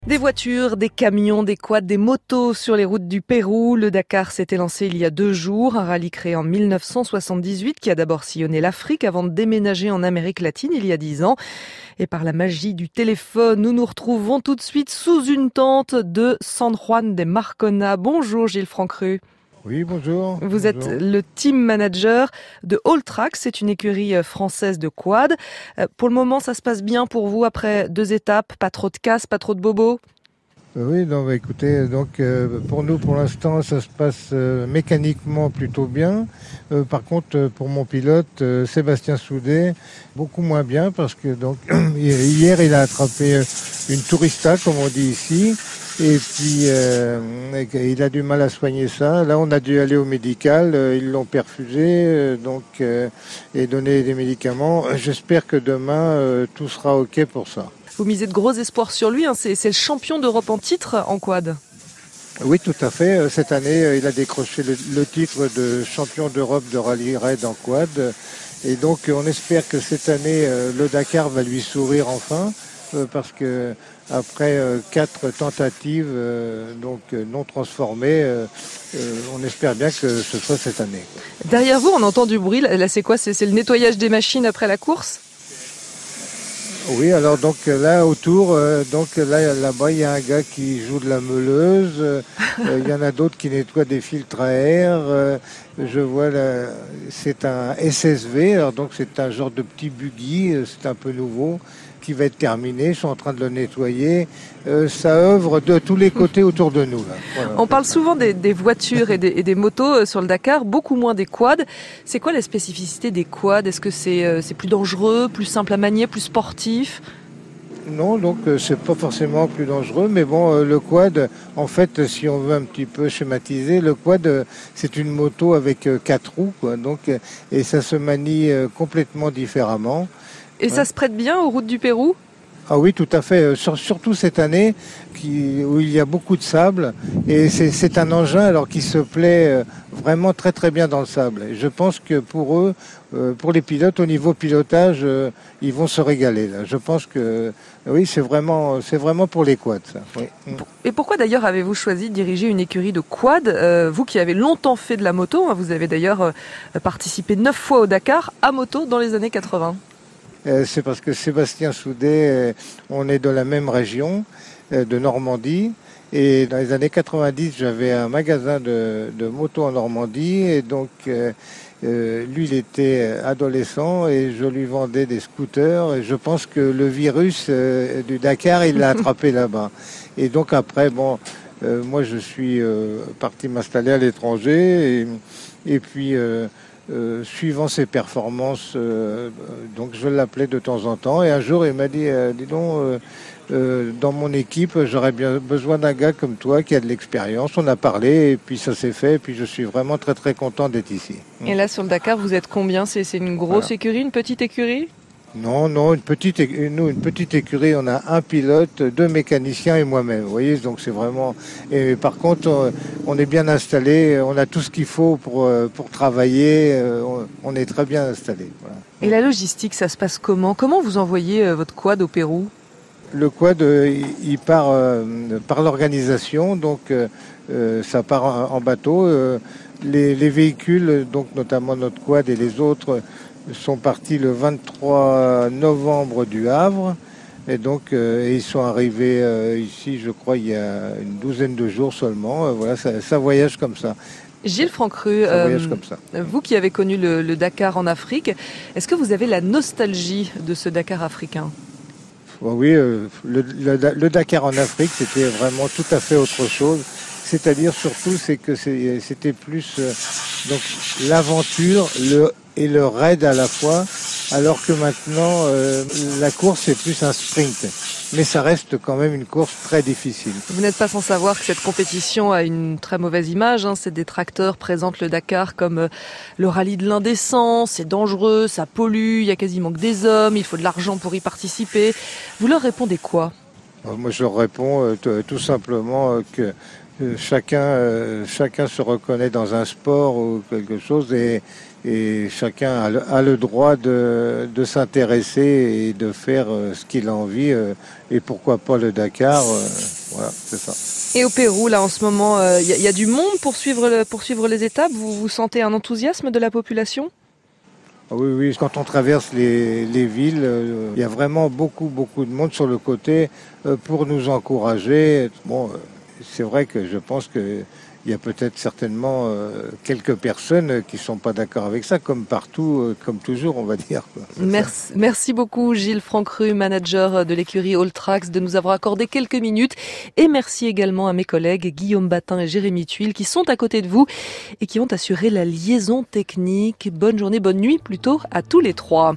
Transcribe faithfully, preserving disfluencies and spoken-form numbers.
Des voitures, des camions, des quads, des motos sur les routes du Pérou. Le Dakar s'était lancé il y a deux jours, un rallye créé en mille neuf cent soixante-dix-huit qui a d'abord sillonné l'Afrique avant de déménager en Amérique latine il y a dix ans. Et par la magie du téléphone, nous nous retrouvons tout de suite sous une tente de San Juan de Marcona. Bonjour Gilles Francru. Oui, bonjour. Vous bonjour. êtes le team manager de Alltrack, c'est une écurie française de quad. Pour le moment, ça se passe bien pour vous après deux étapes, pas trop de casse, pas trop de bobos? Oui, non, bah, écoutez, donc euh, pour nous, pour l'instant, ça se passe euh, mécaniquement plutôt bien. Euh, par contre, euh, pour mon pilote, euh, Sébastien Soudet, beaucoup moins bien parce que donc hier, il a attrapé euh, une tourista, comme on dit ici. Et puis, euh, il a du mal à soigner ça. Là, on a dû aller au médical. Euh, ils l'ont perfusé euh, donc, euh, et donné des médicaments. J'espère que demain, euh, tout sera OK pour ça. Vous misez de gros espoirs sur lui. Hein. C'est, c'est le champion d'Europe en titre en quad. Oui, tout à fait. Cette année, il a décroché le, le titre de champion d'Europe de rallye raid en quad. Et donc, on espère que cette année, le Dakar va lui sourire enfin. Parce que après euh, quatre tentatives euh, donc euh, non transformées, euh, euh, on espère bien que ce soit cette année. Derrière vous, on entend du bruit. Là, c'est quoi ? C'est, c'est le nettoyage des machines après la course ? Oui, alors donc là autour, euh, donc là là-bas il y a un gars qui joue de la meuleuse. Euh, il y en a d'autres qui nettoient des filtres à air. Euh, je vois là, c'est un S S V, alors donc c'est un genre de petit buggy, c'est un peu nouveau, qui va être terminé. Je suis en train de le nettoyer. Euh, ça œuvre de tous les côtés autour de nous. Là. Voilà, On parle souvent des, des voitures et des, et des motos sur le Dakar, beaucoup moins des quads. C'est quoi la spécificité des quads ? Est-ce que c'est, c'est plus dangereux, plus simple à manier, plus sportif ? Non, donc euh, c'est pas forcément plus dangereux, mais bon, euh, le quad, en fait, si on veut un petit peu schématiser, le quad, euh, c'est une moto avec euh, quatre roues, quoi, donc, euh, et ça se manie euh, complètement différemment. Et ouais. Ça se prête bien aux routes du Pérou ? Ah oui, tout à fait. Sur, surtout cette année qui, où il y a beaucoup de sable. Et c'est, c'est un engin alors qui se plaît vraiment très très bien dans le sable. Et je pense que pour eux, euh, pour les pilotes, au niveau pilotage, euh, ils vont se régaler. Là. Je pense que oui, c'est vraiment, c'est vraiment pour les quads. Ça. Oui. Et pourquoi d'ailleurs avez-vous choisi de diriger une écurie de quad ? euh, Vous qui avez longtemps fait de la moto, hein, vous avez d'ailleurs euh, participé neuf fois au Dakar à moto dans les années quatre-vingts. Euh, c'est parce que Sébastien Soudet, euh, on est de la même région, euh, de Normandie. Et dans les années quatre-vingt-dix, j'avais un magasin de, de motos en Normandie. Et donc, euh, euh, lui, il était adolescent et je lui vendais des scooters. Et je pense que le virus euh, du Dakar, il l'a attrapé là-bas. Et donc après, bon, euh, moi, je suis euh, parti m'installer à l'étranger. Et, et puis... Euh, Euh, suivant ses performances, euh, donc je l'appelais de temps en temps. Et un jour, il m'a dit, euh, dis donc, euh, euh, dans mon équipe, j'aurais bien besoin d'un gars comme toi qui a de l'expérience. On a parlé et puis ça s'est fait. Et puis je suis vraiment très très content d'être ici. Et là, sur le Dakar, vous êtes combien ? C'est, c'est une grosse voilà. écurie, une petite écurie ? Non, non, une petite, nous, une petite écurie, on a un pilote, deux mécaniciens et moi-même. Vous voyez, donc c'est vraiment. Et par contre, on est bien installé, on a tout ce qu'il faut pour pour travailler, on est très bien installé. Voilà. Et la logistique, ça se passe comment ? Comment vous envoyez votre quad au Pérou ? Le quad, il part euh, par l'organisation, donc euh, ça part en, en bateau. Euh, les, les véhicules, donc notamment notre quad et les autres, sont partis le vingt-trois novembre du Havre et donc euh, et ils sont arrivés euh, ici, je crois, il y a une douzaine de jours seulement. Euh, voilà, ça, ça voyage comme ça. Gilles Francru, euh, vous qui avez connu le, le Dakar en Afrique, est-ce que vous avez la nostalgie de ce Dakar africain ? Bon, oui, euh, le, le, le Dakar en Afrique, c'était vraiment tout à fait autre chose. C'est-à-dire surtout, c'est que c'est, c'était plus euh, donc l'aventure, le et le raid à la fois, alors que maintenant euh, la course c'est plus un sprint, mais ça reste quand même une course très difficile. Vous n'êtes pas sans savoir que cette compétition a une très mauvaise image, hein. Ces détracteurs présentent le Dakar comme euh, le rallye de l'indécent, c'est dangereux, ça pollue, il y a quasiment que des hommes, il faut de l'argent pour y participer. Vous leur répondez quoi ? Moi, je réponds euh, t- tout simplement euh, que euh, chacun, euh, chacun se reconnaît dans un sport ou quelque chose et, et chacun a le, a le droit de, de s'intéresser et de faire euh, ce qu'il a envie. euh, et pourquoi pas le Dakar. euh, voilà, c'est ça. Et au Pérou, là, en ce moment, il y, a- y a du monde pour suivre, le- pour suivre les étapes. Vous, vous sentez un enthousiasme de la population? Ah oui, oui, quand on traverse les, les villes, euh, il y a vraiment beaucoup, beaucoup de monde sur le côté euh, pour nous encourager. Bon, euh, c'est vrai que je pense que il y a peut-être certainement euh, quelques personnes qui sont pas d'accord avec ça, comme partout, euh, comme toujours, on va dire, quoi. C'est ça. Merci, merci beaucoup Gilles Francru, manager de l'écurie All Tracks, de nous avoir accordé quelques minutes. Et merci également à mes collègues Guillaume Batin et Jérémy Tuile qui sont à côté de vous et qui ont assuré la liaison technique. Bonne journée, bonne nuit plutôt à tous les trois.